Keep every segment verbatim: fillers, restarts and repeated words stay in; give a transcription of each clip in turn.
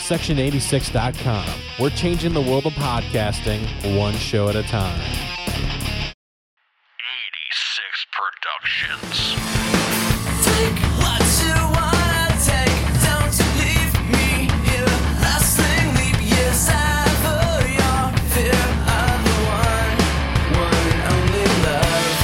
section eighty-six dot com. We're changing the world of podcasting one show at a time. eighty-six Productions. Take what you wanna take. Don't you leave me here. Lasting leap years ever. Your fear of the one, one and only love.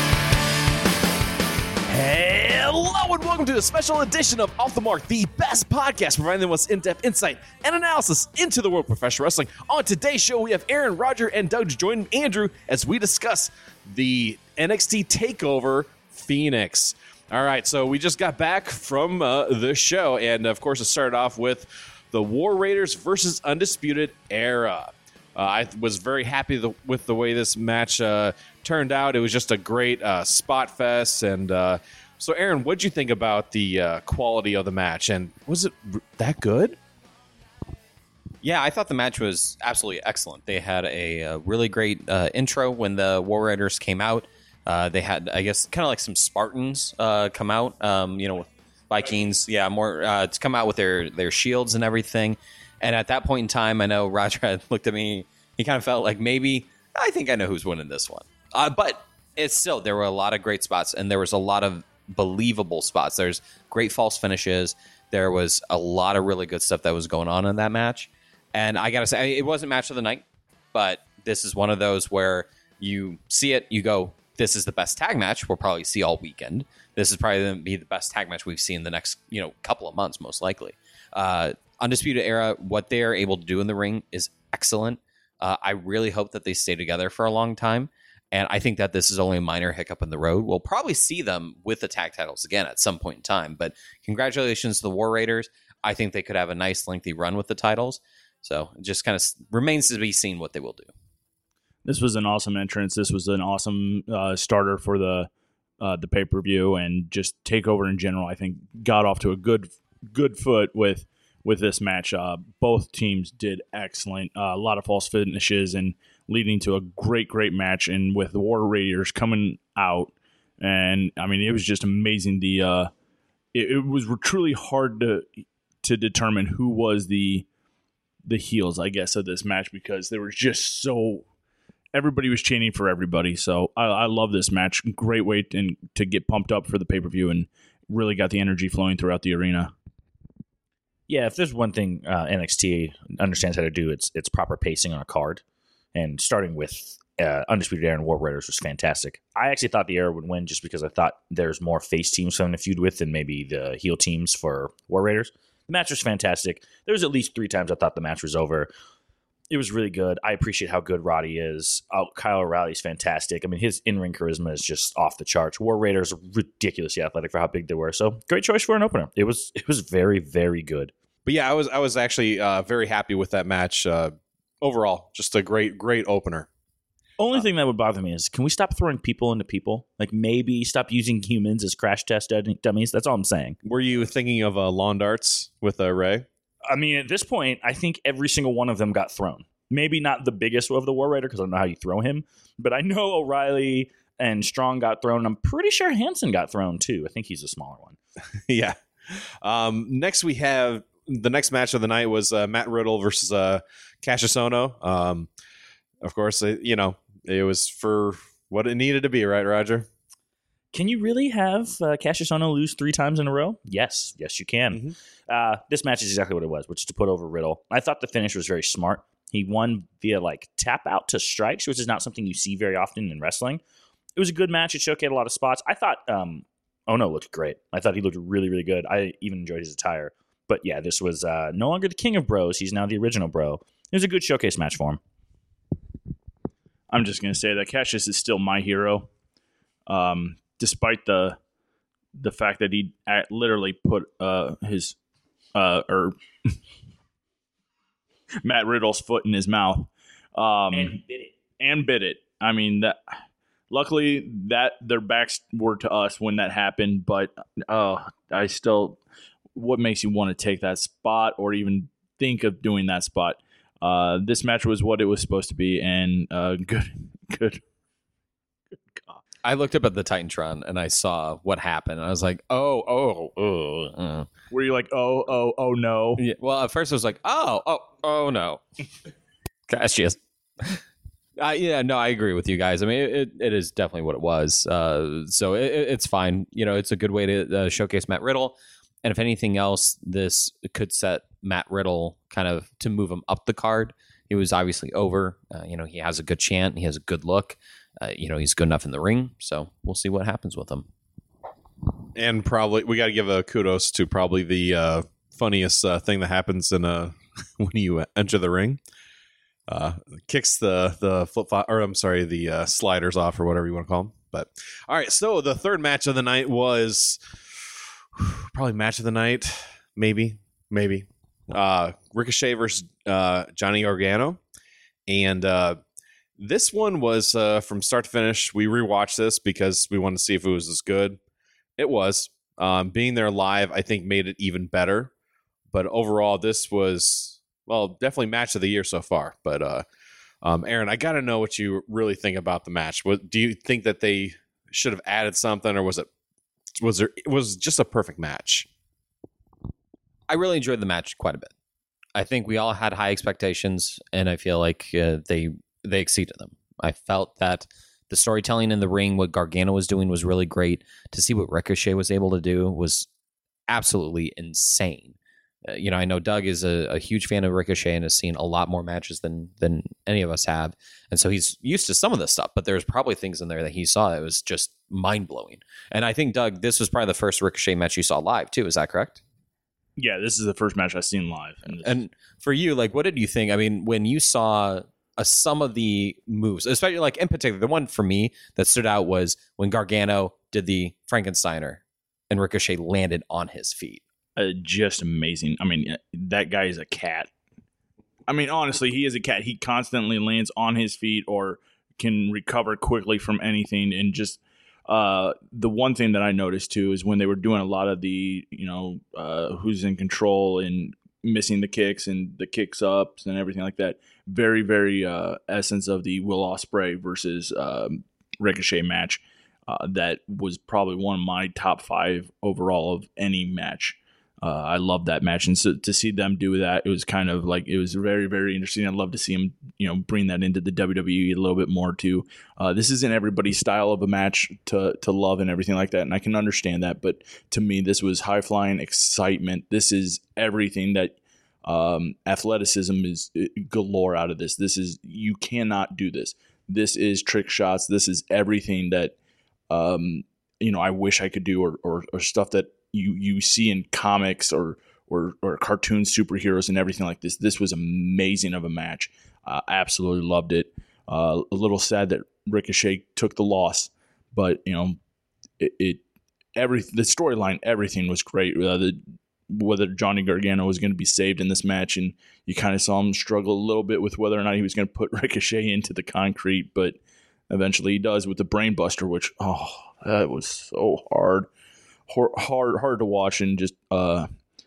Hello and welcome to a special edition of Off the Mark, the best podcast providing the most in-depth insight and analysis into the world of professional wrestling. On today's show, we have Aaron, Roger, and Doug to join Andrew as we discuss the N X T TakeOver Phoenix. All right, so we just got back from uh, the show, and of course, it started off with the War Raiders versus Undisputed Era. Uh, I was very happy the, with the way this match uh, turned out. It was just a great uh, spot fest, and uh, so, Aaron, what'd you think about the uh, quality of the match, and was it r- that good? Yeah, I thought the match was absolutely excellent. They had a, a really great uh, intro when the War Raiders came out. Uh, they had, I guess, kind of like some Spartans uh, come out, um, you know, Vikings, yeah, more uh, to come out with their, their shields and everything. And at that point in time, I know Roger had looked at me. He kind of felt like maybe, I think I know who's winning this one. Uh, but it's still, there were a lot of great spots, and there was a lot of believable spots. There's great false finishes. There was a lot of really good stuff that was going on in that match. And I got to say, it wasn't match of the night, but this is one of those where you see it, you go, this is the best tag match we'll probably see all weekend. This is probably going to be the best tag match we've seen the next, you know, couple of months, most likely. Uh, Undisputed Era, what they are able to do in the ring is excellent. Uh, I really hope that they stay together for a long time. And I think that this is only a minor hiccup in the road. We'll probably see them with the tag titles again at some point in time. But congratulations to the War Raiders. I think they could have a nice, lengthy run with the titles. So it just kind of remains to be seen what they will do. This was an awesome entrance. This was an awesome uh, starter for the uh, the pay per view, and just TakeOver in general. I think got off to a good good foot with with this match. Uh, both teams did excellent. Uh, a lot of false finishes and leading to a great great match. And with the War Raiders coming out, and I mean it was just amazing. The uh, it, it was truly hard to to determine who was the the heels, I guess, of this match, because there was just so. Everybody was chanting for everybody, so I, I love this match. Great way to, to get pumped up for the pay-per-view, and really got the energy flowing throughout the arena. Yeah, if there's one thing uh, N X T understands how to do, it's it's proper pacing on a card. And starting with uh, Undisputed Era and War Raiders was fantastic. I actually thought the Era would win just because I thought there's more face teams for them to feud with than maybe the heel teams for War Raiders. The match was fantastic. There was at least three times I thought the match was over. It was really good. I appreciate how good Roddy is. Oh, Kyle O'Reilly's fantastic. I mean, his in-ring charisma is just off the charts. War Raiders are ridiculously athletic for how big they were. So great choice for an opener. It was it was very, very good. But yeah, I was I was actually uh, very happy with that match uh, overall. Just a great, great opener. Only Uh, thing that would bother me is, can we stop throwing people into people? Like, maybe stop using humans as crash test dummies? That's all I'm saying. Were you thinking of uh, lawn darts with uh, Ray? I mean, at this point, I think every single one of them got thrown. Maybe not the biggest of the War Raider, because I don't know how you throw him. But I know O'Reilly and Strong got thrown. I'm pretty sure Hansen got thrown, too. I think he's a smaller one. Yeah. Um, next, we have the next match of the night was uh, Matt Riddle versus uh, Cassius Ohno. Um, of course, it, you know, it was for what it needed to be, right, Roger? Can you really have uh, Cassius Ohno lose three times in a row? Yes. Yes, you can. Mm-hmm. Uh, this match is exactly what it was, which is to put over Riddle. I thought the finish was very smart. He won via like tap out to strikes, which is not something you see very often in wrestling. It was a good match. It showcased a lot of spots. I thought um, Ohno looked great. I thought he looked really, really good. I even enjoyed his attire. But yeah, this was uh, no longer the king of bros. He's now the original bro. It was a good showcase match for him. I'm just going to say that Cassius is still my hero, um, despite the the fact that he literally put uh, his uh, or Matt Riddle's foot in his mouth um, And bit it. and bit it. I mean that. Luckily, that their backs were to us when that happened, but uh, I still. What makes you want to take that spot or even think of doing that spot? Uh, this match was what it was supposed to be, and uh, good, good, good God. I looked up at the Titantron and I saw what happened. And I was like, oh, oh, oh. Uh. Were you like, oh, oh, oh no? Yeah, well, at first I was like, oh, oh, oh no. Cassius. Uh, yeah, no, I agree with you guys. I mean, it, it is definitely what it was. Uh, so it, it's fine. You know, it's a good way to uh, showcase Matt Riddle. And if anything else, this could set Matt Riddle kind of to move him up the card. He was obviously over. Uh, you know, he has a good chant. He has a good look. Uh, you know, he's good enough in the ring. So we'll see what happens with him. And probably we got to give a kudos to probably the uh, funniest uh, thing that happens in a when you enter the ring. Uh, kicks the the flip flop, or I'm sorry, the uh, sliders off, or whatever you want to call them. But all right, so the third match of the night was probably match of the night, maybe, maybe. Uh, Ricochet versus uh, Johnny Gargano, and uh, this one was uh, from start to finish. We rewatched this because we wanted to see if it was as good. It was. Um, being there live, I think, made it even better. But overall, this was, well, definitely match of the year so far. But uh, um, Aaron, I got to know what you really think about the match. What, do you think that they should have added something, or was it was there it was just a perfect match? I really enjoyed the match quite a bit. I think we all had high expectations, and I feel like uh, they they exceeded them. I felt that the storytelling in the ring, what Gargano was doing, was really great. To see what Ricochet was able to do was absolutely insane. Uh, you know, I know Doug is a, a huge fan of Ricochet and has seen a lot more matches than than any of us have, and so he's used to some of this stuff. But there's probably things in there that he saw that was just mind blowing. And I think, Doug, this was probably the first Ricochet match you saw live too. Is that correct? Yeah, this is the first match I've seen live. And, and for you, like, what did you think? I mean, when you saw uh, some of the moves, especially like in particular, the one for me that stood out was when Gargano did the Frankensteiner and Ricochet landed on his feet. Uh, just amazing. I mean, that guy is a cat. I mean, honestly, he is a cat. He constantly lands on his feet or can recover quickly from anything. And just uh, the one thing that I noticed, too, is when they were doing a lot of the, you know, uh, who's in control and missing the kicks and the kicks ups and everything like that. Very, very uh, essence of the Will Ospreay versus um, Ricochet match. Uh, that was probably one of my top five overall of any match. Uh, I love that match, and so to see them do that, it was kind of like it was very, very interesting. I'd love to see them, you know, bring that into the W W E a little bit more too. Uh, this isn't everybody's style of a match to to love and everything like that, and I can understand that. But to me, this was high flying excitement. This is everything that um, athleticism is galore out of this. This is you cannot do this. This is trick shots. This is everything that um, you know I wish I could do, or or, or stuff that. You you see in comics or, or or cartoon superheroes and everything like this. This was amazing of a match. Uh, absolutely loved it. Uh, a little sad that Ricochet took the loss, but you know, it, it every the storyline, everything was great. Uh, the, whether Johnny Gargano was going to be saved in this match, and you kind of saw him struggle a little bit with whether or not he was going to put Ricochet into the concrete, but eventually he does with the Brain Buster, which oh, that was so hard. hard hard to watch, and just uh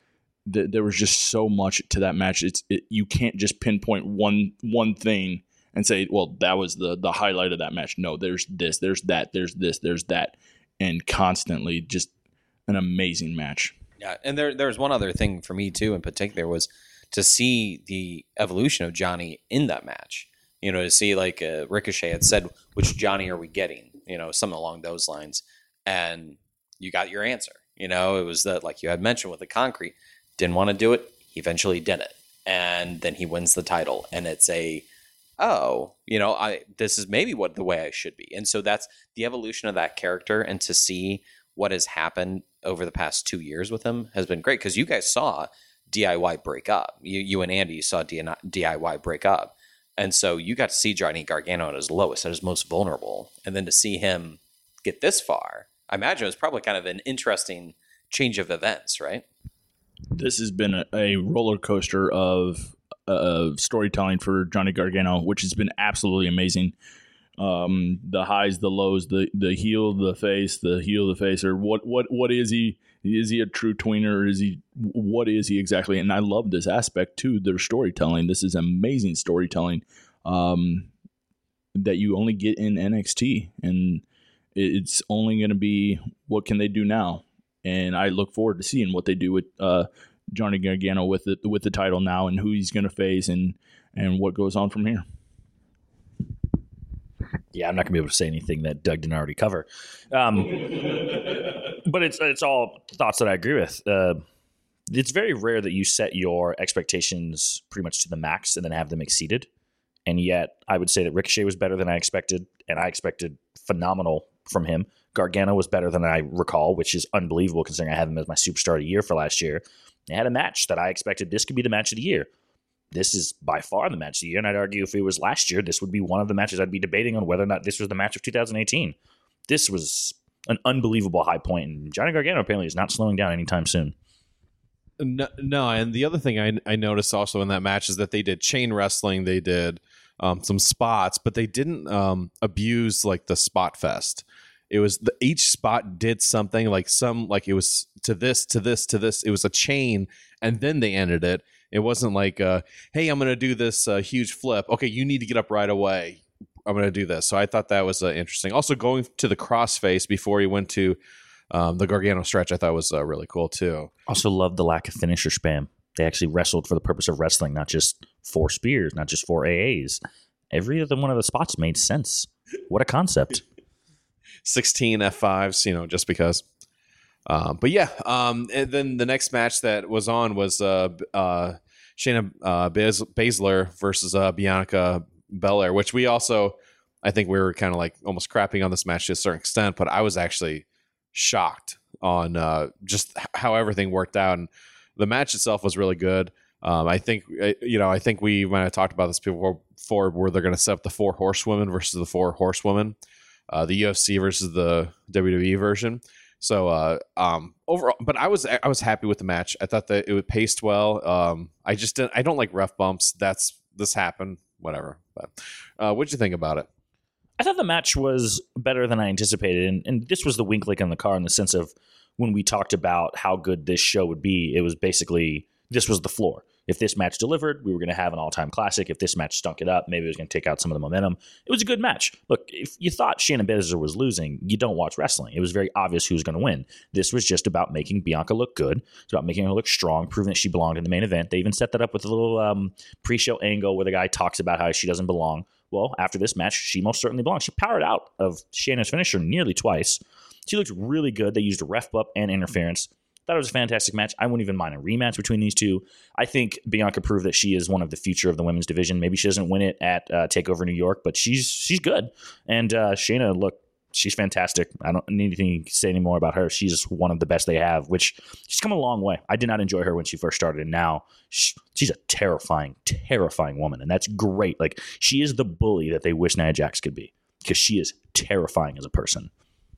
th- there was just so much to that match. It's it, you can't just pinpoint one one thing and say, well, that was the the highlight of that match. No, there's this, there's that, there's this, there's that, and constantly just an amazing match. Yeah, and there there's one other thing for me too in particular was to see the evolution of Johnny in that match. You know, to see like uh, Ricochet had said, which Johnny are we getting? You know, something along those lines, and you got your answer. You know, it was that, like you had mentioned with the concrete, didn't want to do it. He eventually did it. And then he wins the title. And it's a, oh, you know, I this is maybe what the way I should be. And so that's the evolution of that character. And to see what has happened over the past two years with him has been great. Because you guys saw D I Y break up. You, you and Andy saw D I Y break up. And so you got to see Johnny Gargano at his lowest, at his most vulnerable. And then to see him get this far, I imagine it was probably kind of an interesting change of events, right? This has been a, a roller coaster of uh, storytelling for Johnny Gargano, which has been absolutely amazing. Um, the highs, the lows, the the heel, the face, the heel, the face, or what what what is he? Is he a true tweener? Or is he? What is he exactly? And I love this aspect too. Their storytelling. This is amazing storytelling um, that you only get in N X T, and it's only going to be what can they do now, and I look forward to seeing what they do with uh, Johnny Gargano with the with the title now, and who he's going to face, and and what goes on from here. Yeah, I'm not going to be able to say anything that Doug didn't already cover. Um, but it's it's all thoughts that I agree with. Uh, it's very rare that you set your expectations pretty much to the max and then have them exceeded. And yet, I would say that Ricochet was better than I expected, and I expected phenomenal from him. Gargano was better than I recall, which is unbelievable considering I had him as my superstar of the year for last year. They had a match that I expected this could be the match of the year. This is by far the match of the year, and I'd argue if it was last year, this would be one of the matches I'd be debating on whether or not this was the match of two thousand eighteen. This was an unbelievable high point, and Johnny Gargano apparently is not slowing down anytime soon. No, no, and the other thing I, I noticed also in that match is that they did chain wrestling, they did um, some spots, but they didn't um, abuse like the spot fest. It was the, each spot did something like some like it was to this to this to this. It was a chain, and then they ended it. It wasn't like, uh, hey, I'm going to do this uh, huge flip. Okay, you need to get up right away. I'm going to do this. So I thought that was uh, interesting. Also, going to the crossface before he went to um, the Gargano stretch, I thought was uh, really cool too. Also loved the lack of finisher spam. They actually wrestled for the purpose of wrestling, not just four spears, not just four A As. Every other one of the spots made sense. What a concept. sixteen F fives, you know, just because. Um, but yeah, um, and then the next match that was on was uh, uh, Shayna uh, Bas- Baszler versus uh, Bianca Belair, which we also, I think we were kind of like almost crapping on this match to a certain extent, but I was actually shocked on uh, just how everything worked out. And the match itself was really good. Um, I think, you know, I think we might have talked about this before, before where they're going to set up the four horsewomen versus the four horsewomen, uh, the U F C versus the W W E version. So uh, um, overall, but I was I was happy with the match. I thought that it was paced well. Um, I just didn't. I don't like ref bumps. That's this happened. Whatever. But uh, what'd you think about it? I thought the match was better than I anticipated, and, and this was the wink link on the car in the sense of when we talked about how good this show would be. It was basically this was the floor. If this match delivered, we were going to have an all-time classic. If this match stunk it up, maybe it was going to take out some of the momentum. It was a good match. Look, if you thought Shayna Baszler was losing, you don't watch wrestling. It was very obvious who was going to win. This was just about making Bianca look good. It's about making her look strong, proving that she belonged in the main event. They even set that up with a little um, pre-show angle where the guy talks about how she doesn't belong. Well, after this match, she most certainly belongs. She powered out of Shayna's finisher nearly twice. She looked really good. They used a ref bump and interference. Thought it was a fantastic match. I wouldn't even mind a rematch between these two. I think Bianca proved that she is one of the future of the women's division. Maybe she doesn't win it at uh, TakeOver New York, but she's she's good. And uh, Shayna, look, she's fantastic. I don't need anything to say anymore about her. She's one of the best they have, which she's come a long way. I did not enjoy her when she first started, and now she, she's a terrifying, terrifying woman, and that's great. Like, she is the bully that they wish Nia Jax could be because she is terrifying as a person.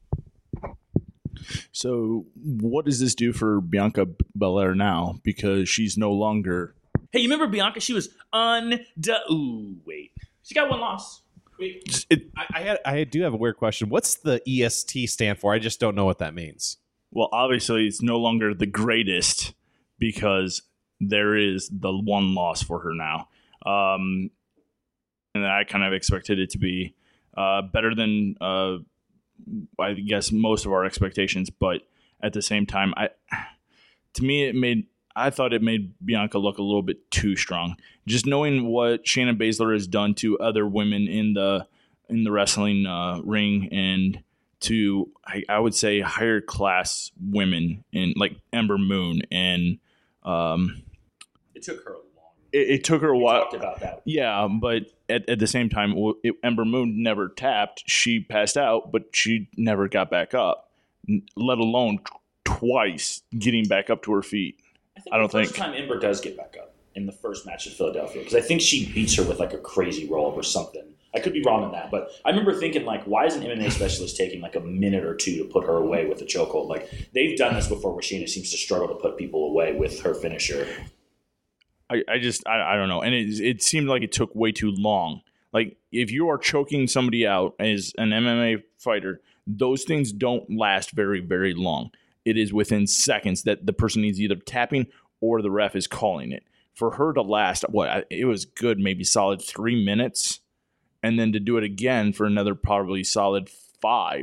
So what does this do for Bianca Belair now? Because she's no longer... Hey, you remember Bianca? She was unde... Ooh, wait. She got one loss. Wait. It, I, I, had, I do have a weird question. What's the E S T stand for? I just don't know what that means. Well, obviously, it's no longer the greatest because there is the one loss for her now. Um, and I kind of expected it to be uh, better than... Uh, I guess most of our expectations, but at the same time, I to me it made I thought it made Bianca look a little bit too strong. Just knowing what Shayna Baszler has done to other women in the in the wrestling uh, ring, and to I, I would say higher class women in like Ember Moon, and um, It took her a long it, it took her a while. talked about that. Yeah, but at, at the same time, it, Ember Moon never tapped. She passed out, but she never got back up, let alone t- twice getting back up to her feet. I, think I don't the first think. time Ember does get back up in the first match at Philadelphia, because I think she beats her with like a crazy roll or something. I could be wrong on that, but I remember thinking like, why is an M M A specialist taking like a minute or two to put her away with a chokehold? Like, they've done this before where Shayna seems to struggle to put people away with her finisher. I, I just, I, I don't know. And it, it seemed like it took way too long. Like, if you are choking somebody out as an M M A fighter, those things don't last very, very long. It is within seconds that the person is either tapping or the ref is calling it. For her to last, what, it was good, maybe solid three minutes. And then to do it again for another probably solid five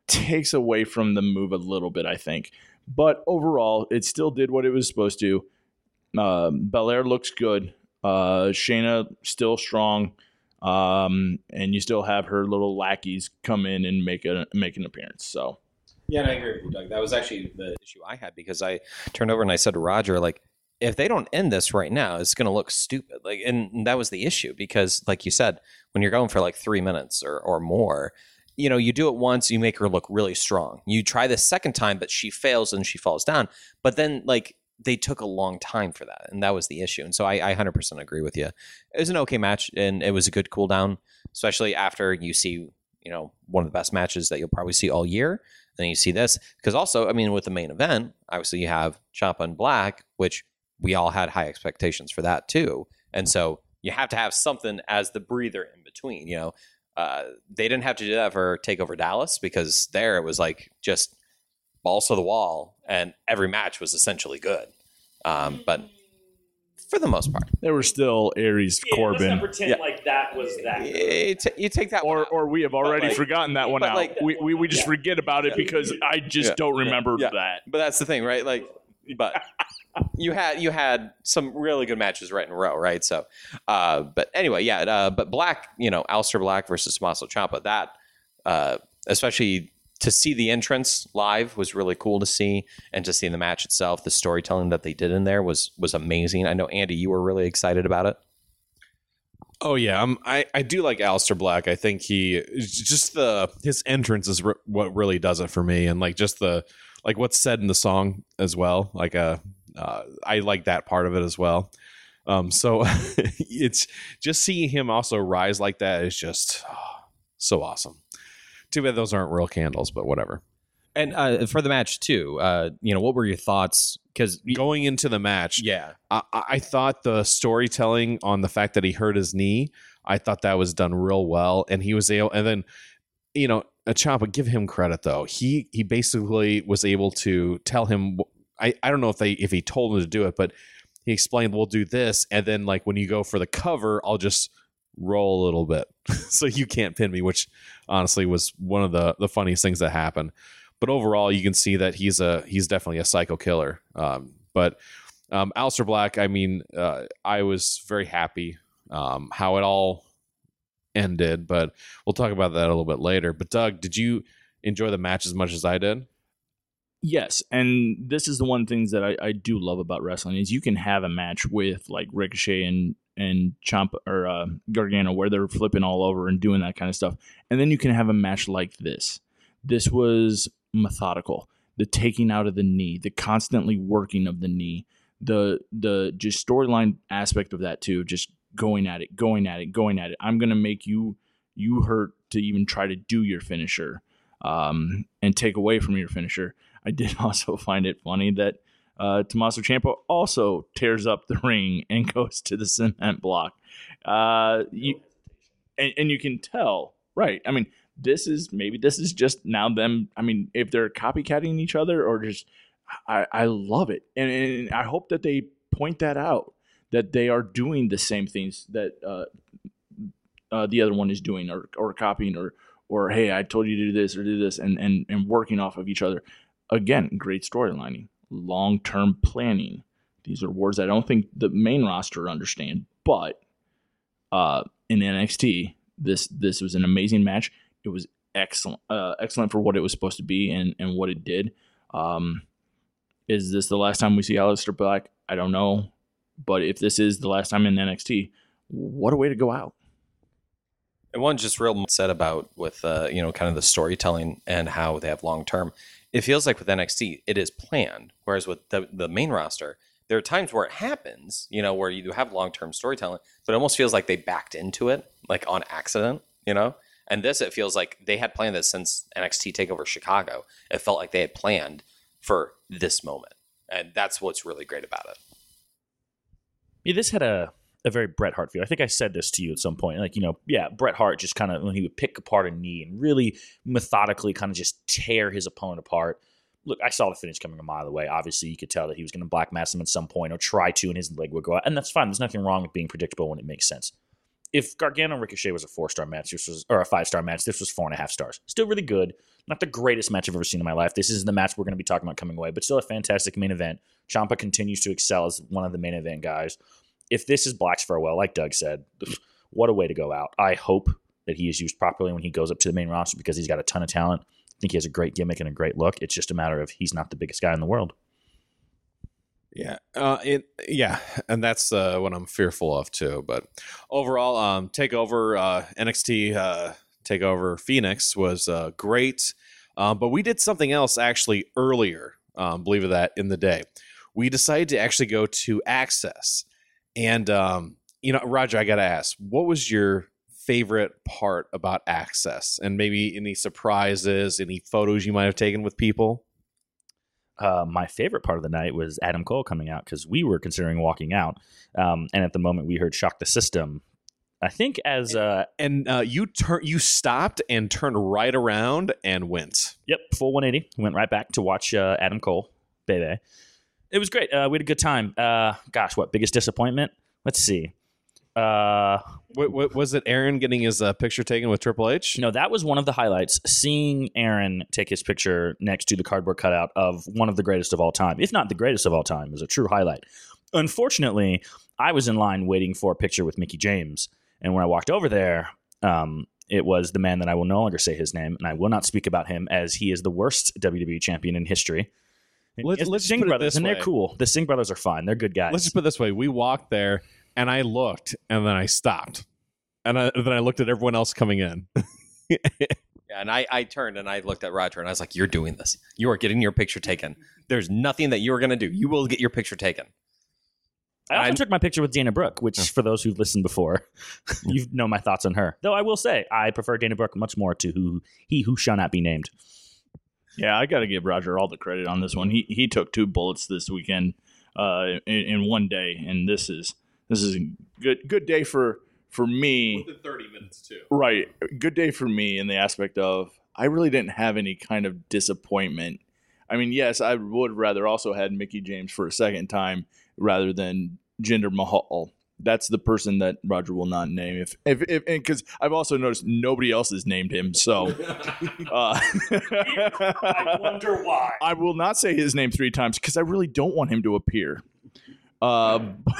takes away from the move a little bit, I think. But overall, it still did what it was supposed to. Um, Belair looks good. Uh, Shayna still strong. Um, and you still have her little lackeys come in and make a make an appearance. So Yeah, and I agree with you, Doug. That was actually the issue I had because I turned over and I said to Roger, like, if they don't end this right now, it's going to look stupid. Like, and that was the issue because, like you said, when you're going for like three minutes or, or more, you know, you do it once, you make her look really strong. You try the second time, but she fails and she falls down. But then, like, they took a long time for that, and that was the issue. And so I, I one hundred percent agree with you. It was an okay match, and it was a good cool down, especially after you see, you know, one of the best matches that you'll probably see all year. Then you see this. Because also, I mean, with the main event, obviously you have Ciampa and Black, which we all had high expectations for that too. And so you have to have something as the breather in between, you know. Uh, they didn't have to do that for TakeOver Dallas because there it was like just balls to the wall and every match was essentially good. Um, but for the most part, there were still Aries Corbin. Let's not pretend Yeah. like that was that. you, t- you take that one Or, out. or we have already like- forgotten that one but out. like- we, we we just forget about it because I just Yeah. don't remember Yeah. that. But that's the thing, right? Like, but you had you had some really good matches right in a row, right? So, uh, but anyway, yeah. Uh, but Black, you know, Aleister Black versus Tommaso Ciampa, that uh, especially to see the entrance live was really cool to see, and to see the match itself, the storytelling that they did in there was was amazing. I know Andy, you were really excited about it. Oh yeah, um, I I do like Aleister Black. I think he just the his entrance is re- what really does it for me, and like just the like what's said in the song as well. Like uh, uh I like that part of it as well. Um, so it's just seeing him also rise like that is just oh, so awesome. Too bad those aren't real candles, but whatever. And uh, for the match too, uh, you know, what were your thoughts? Because Going into the match, yeah, I, I thought the storytelling on the fact that he hurt his knee, I thought that was done real well, and he was able. And then, you know, Ciampa, give him credit though. He he basically was able to tell him. I, I don't know if they if he told him to do it, but he explained, "We'll do this," and then like when you go for the cover, I'll just roll a little bit so you can't pin me, which honestly was one of the the funniest things that happened. But overall, you can see that he's a he's definitely a psycho killer. Um, but um, Aleister Black, I mean, uh, I was very happy um, how it all ended. But we'll talk about that a little bit later. But Doug, did you enjoy the match as much as I did? Yes, and this is the one things that I, I do love about wrestling is you can have a match with like Ricochet and and Ciampa or uh, Gargano where they're flipping all over and doing that kind of stuff, and then you can have a match like this. This was methodical. The taking out of the knee, the constantly working of the knee, the the just storyline aspect of that too. Just going at it, going at it, going at it. I'm gonna make you you hurt to even try to do your finisher, um, and take away from your finisher. I did also find it funny that uh, Tommaso Ciampa also tears up the ring and goes to the cement block. Uh, you, and, and you can tell, right? I mean, this is maybe this is just now them. I mean, if they're copycatting each other or just, I, I love it. And, and I hope that they point that out, that they are doing the same things that uh, uh, the other one is doing or, or copying or, or, hey, I told you to do this or do this and, and, and working off of each other. Again, great storylining, long-term planning. These are words I don't think the main roster understand, but uh, in N X T, this this was an amazing match. It was excellent, uh, excellent for what it was supposed to be and, and what it did. Um, is this the last time we see Aleister Black? I don't know, but if this is the last time in N X T, what a way to go out. and one just real said about with uh, you know kind of the storytelling and how they have long term. It feels like with N X T, it is planned. Whereas with the, the main roster, there are times where it happens, you know, where you have long-term storytelling, but it almost feels like they backed into it, like on accident, you know? And this, it feels like they had planned this since N X T TakeOver Chicago. It felt like they had planned for this moment. And that's what's really great about it. Yeah, this had a, a very Bret Hart feel. I think I said this to you at some point. Like, you know, yeah, Bret Hart just kind of, when he would pick apart a knee and really methodically kind of just tear his opponent apart. Look, I saw the finish coming a mile away. Obviously, you could tell that he was going to black mass him at some point or try to, and his leg would go out. And that's fine. There's nothing wrong with being predictable when it makes sense. If Gargano and Ricochet was a four-star match, this was, or a five-star match, this was four and a half stars. Still really good. not the greatest match I've ever seen in my life. This is the match we're going to be talking about coming away, but still a fantastic main event. Ciampa continues to excel as one of the main event guys. If this is Black's farewell, like Doug said, what a way to go out. I hope that he is used properly when he goes up to the main roster because he's got a ton of talent. I think he has a great gimmick and a great look. It's just a matter of he's not the biggest guy in the world. Yeah, uh, it, yeah, and that's uh, what I'm fearful of too. But overall, um, Takeover uh, N X T uh, Takeover Phoenix was uh, great. Um, but we did something else actually earlier, um, believe it that, in the day. We decided to actually go to Access, and um, you know, Roger, I got to ask, what was your favorite part about Access, and maybe any surprises, any photos you might have taken with people? Uh, my favorite part of the night was Adam Cole coming out because we were considering walking out. Um, and at the moment we heard Shock the System. I think as... Uh, and uh, you tur- you stopped and turned right around and went. Yep, full one eighty. Went right back to watch uh, Adam Cole, baby. It was great. Uh, we had a good time. Uh, gosh, what, biggest disappointment? Let's see. Uh, what, what, was it Aaron getting his uh, picture taken with Triple H? No, that was one of the highlights. Seeing Aaron take his picture next to the cardboard cutout of one of the greatest of all time, if not the greatest of all time, was a true highlight. Unfortunately, I was in line waiting for a picture with Mickie James. And when I walked over there, um, it was the man that I will no longer say his name, and I will not speak about him as he is the worst W W E champion in history. Let's, It's let's the Singh put it brothers, this and way. they're cool. The Singh brothers are fine. They're good guys. Let's just put it this way. We walked there, and I looked, and then I stopped. And I, then I looked at everyone else coming in. Yeah, and I, I turned and I looked at Roger and I was like, you're doing this. You are getting your picture taken. There's nothing that you are going to do. You will get your picture taken. I also I'm- took my picture with Dana Brooke, which, for those who've listened before, you know my thoughts on her. Though I will say, I prefer Dana Brooke much more to who he who shall not be named. Yeah, I got to give Roger all the credit on this one. He he took two bullets this weekend uh, in, in one day, and this is this is a good good day for for me. Within thirty minutes, too. Right, good day for me in the aspect of I really didn't have any kind of disappointment. I mean, yes, I would rather also had Mickie James for a second time rather than Jinder Mahal. That's the person that Roger will not name. If if if because I've also noticed nobody else has named him. So uh, I wonder why. I will not say his name three times because I really don't want him to appear. Uh,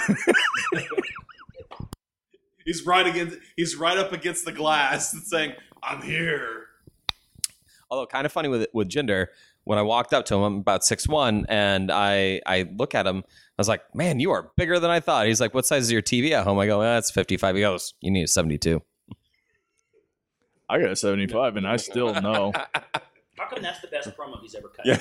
He's right against. He's right up against the glass and saying, "I'm here." Although kind of funny with with Jinder, when I walked up to him, I'm about six one, and I I look at him. I was like, man, you are bigger than I thought. He's like, what size is your T V at home? I go, that's fifty-five. He goes, you need a seventy-two. I got a seventy-five, and I still know. How come that's the best promo he's ever cut? Yeah.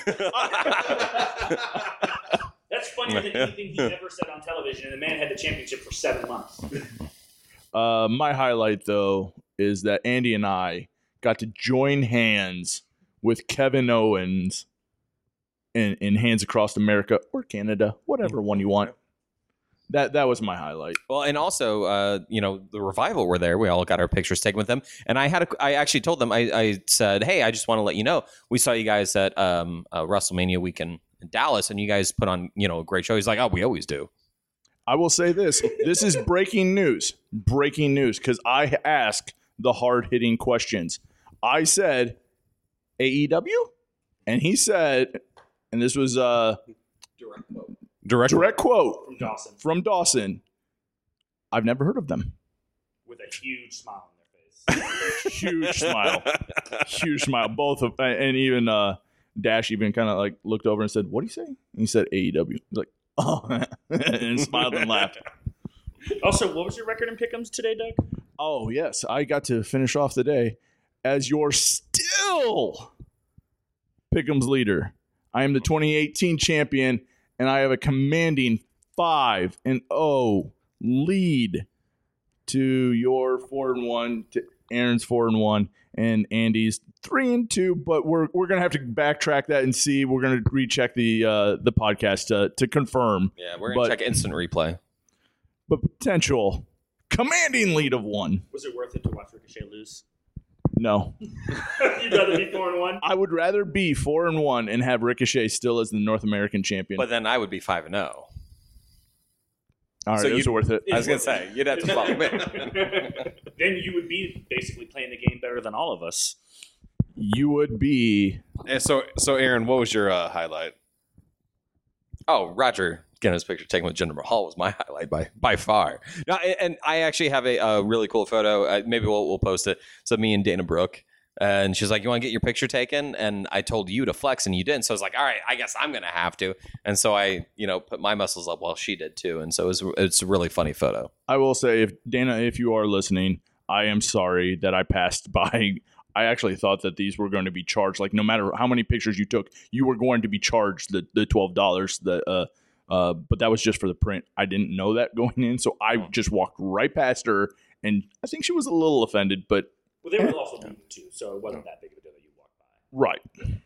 That's funnier than anything he's ever said on television, and the man had the championship for seven months. Uh, my highlight, though, is that Andy and I got to join hands with Kevin Owens in, in Hands Across America or Canada, whatever one you want. That that was my highlight. Well, and also, uh, you know, the Revival were there. We all got our pictures taken with them. And I had, a, I actually told them, I, I said, hey, I just want to let you know, we saw you guys at um, uh, WrestleMania weekend in Dallas, and you guys put on, you know, a great show. He's like, oh, we always do. I will say this. This is breaking news. Breaking news, because I asked the hard-hitting questions. I said, A E W? And he said, and this was a Direct. direct quote From Dawson, from Dawson, I've never heard of them. with a huge smile on their face. Huge smile. Huge smile. Both of, and even uh, Dash even kind of like looked over and said, what do you say? And he said A E W. He's like, oh, and smiled and laughed. Also, what was your record in pick'ems today, Doug? Oh, yes. I got to finish off the day as your still Pick'em's leader. I am the twenty eighteen champion, and I have a commanding five and oh lead to your four and one, to Aaron's four and one, and Andy's three and two. But we're we're gonna have to backtrack that and see. We're gonna recheck the uh, the podcast to to confirm. Yeah, we're going to But- check instant replay. But potential commanding lead of one. Was it worth it to watch Ricochet lose? No. You'd rather be four and one? I would rather be four and one and have Ricochet still as the North American champion. But then I would be five and zero. All right, so it was you'd- worth it. I was going to say, you'd have to follow me. Then you would be basically playing the game better than all of us. you would be. And so, so Aaron, what was your uh, highlight? Oh, Roger getting his picture taken with Jinder Mahal was my highlight by by far. No, and and I actually have a, a really cool photo. Uh, maybe we'll we'll post it. So me and Dana Brooke, and she's like, "You want to get your picture taken?" And I told you to flex, and you didn't. So I was like, "All right, I guess I'm gonna have to." And so I, you know, put my muscles up while she did too. And so it was it's a really funny photo. I will say, if Dana, if you are listening, I am sorry that I passed by. I actually thought that these were going to be charged. Like, no matter how many pictures you took, you were going to be charged the the twelve dollars. The uh, uh, but that was just for the print. I didn't know that going in, so I just walked right past her, and I think she was a little offended. But Well, they were also leaving too, so it wasn't that big of a deal that you walked by. right,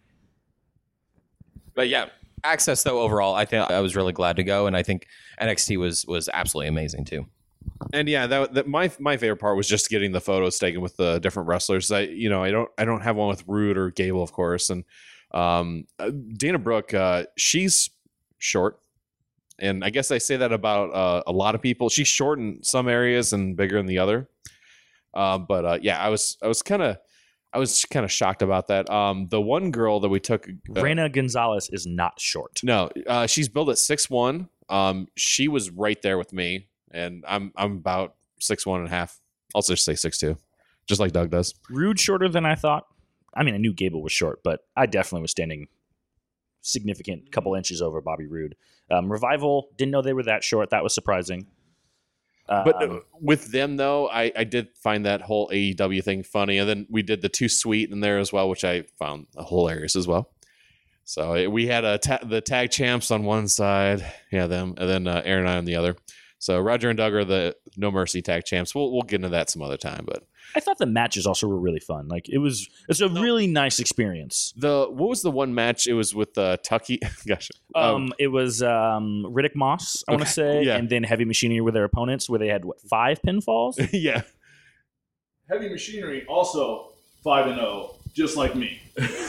But yeah, Access though overall, I think I was really glad to go, and I think N X T was was absolutely amazing too. And yeah, that, that my my favorite part was just getting the photos taken with the different wrestlers. I you know I don't I don't have one with Rude or Gable, of course, and um, Dana Brooke, uh, she's short, and I guess I say that about uh, a lot of people. She's short in some areas and bigger in the other. Uh, but uh, yeah, I was I was kind of I was kind of shocked about that. Um, the one girl that we took, uh, Reina Gonzalez is not short. no, uh, she's built at six one. Um, she was right there with me. And I'm I'm about six one and a half. I'll just say six two, just like Doug does. Rude shorter than I thought. I mean, I knew Gable was short, but I definitely was standing significant couple inches over Bobby Roode. Um, Revival, didn't know they were that short. That was surprising. Um, But uh, with them though, I, I did find that whole A E W thing funny, and then we did the Too Sweet in there as well, which I found hilarious as well. So it, we had a ta- the tag champs on one side, yeah, them, and then uh, Aaron and I on the other. So Roger and Doug are the No Mercy tag champs. We'll we'll get into that some other time. But I thought the matches also were really fun. Like it was, it's a really nice experience. the what was the one match? It was with uh, Tucky. Gosh, Um, it was um, Riddick Moss, I want to say, yeah. and then Heavy Machinery were their opponents, where they had what five pinfalls. yeah. Heavy Machinery also five and zero, just like me.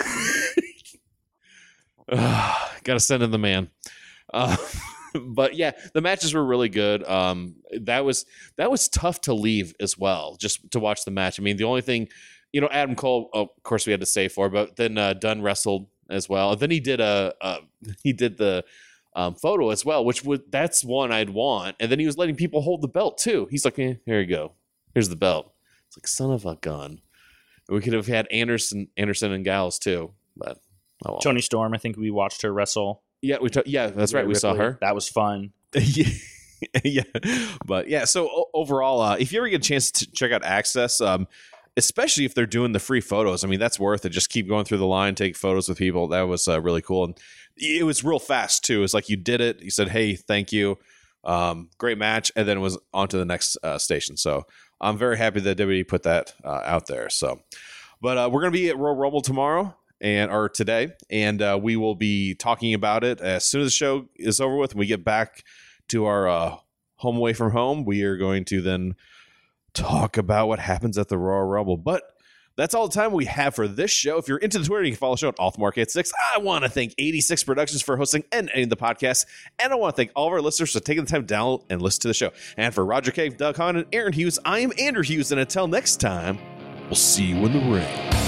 Got to send in the man. Uh, but yeah, the matches were really good. Um, that was that was tough to leave as well, just to watch the match. I mean, the only thing, you know, Adam Cole, of course, we had to say for, but then uh, Dunn wrestled as well. And then he did a, a he did the um, photo as well, which would that's one I'd want. And then he was letting people hold the belt too. He's like, eh, here you go, here's the belt. It's like, son of a gun. We could have had Anderson, Anderson and Gals too, but oh well. Toni Storm, I think we watched her wrestle. Yeah, we t- yeah, that's right. We saw Ripley. her. That was fun. yeah, yeah, but yeah. So o- overall, uh, if you ever get a chance to check out Access, um, especially if they're doing the free photos, I mean that's worth it. Just keep going through the line, take photos with people. That was uh, really cool, and it was real fast too. It's like you did it. You said, "Hey, thank you, um, great match," and then it was on to the next uh, station. So I'm very happy that W W E put that uh, out there. So, but uh, we're gonna be at Royal Rumble tomorrow. And or today, and uh, we will be talking about it as soon as the show is over with. And we get back to our uh, home away from home. We are going to then talk about what happens at the Royal Rumble. But that's all the time we have for this show. If you're into the Twitter, you can follow the show at Off-the-Mark eighty-six. I want to thank eighty-six Productions for hosting and editing the podcast, and I want to thank all of our listeners for taking the time to download and listen to the show. And for Roger K, Doug Hahn, and Aaron Hughes, I am Andrew Hughes, and until next time, we'll see you in the ring.